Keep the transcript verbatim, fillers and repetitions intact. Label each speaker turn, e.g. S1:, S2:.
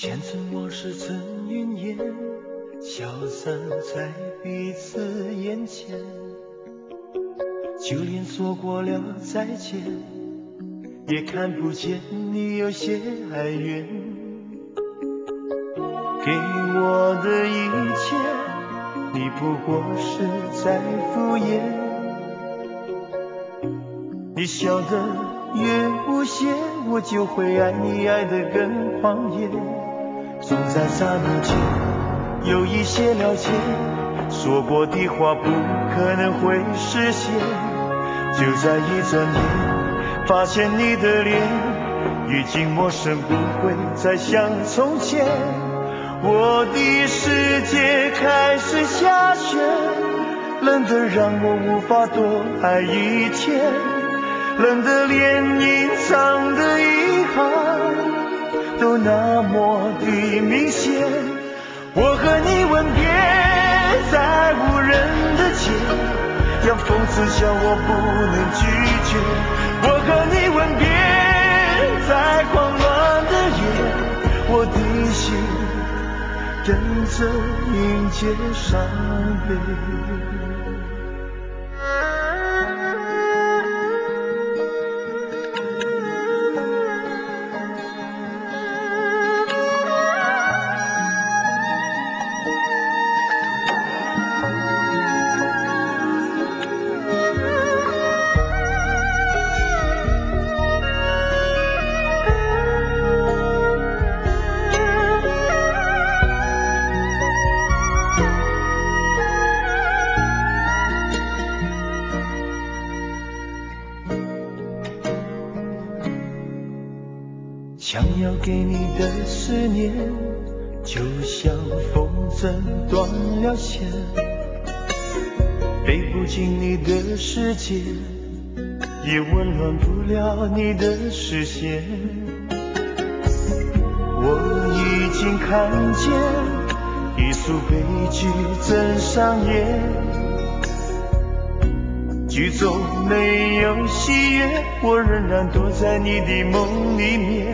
S1: 前尘往事曾云烟，消散在彼此眼前，就连说过了再见，也看不见你有些哀怨。给我的一切，你不过是在敷衍。你笑得越无邪，我就会爱你爱得更狂野。总在刹那间有一些了解，说过的话不可能会实现。就在一转眼，发现你的脸已经陌生，不会再像从前。我的世界开始下雪，冷得让我无法多爱一天，冷得连隐藏的遗憾都那么的明显。我和你吻别在无人的街，让讽刺笑我不能拒绝。我和你吻别在狂乱的夜，我的心等着迎接伤悲。想要给你的思念，就像风筝断了线，飞不进你的世界，也温暖不了你的视线。我已经看见一出悲剧正上演，剧中没有喜悦，我仍然躲在你的梦里面。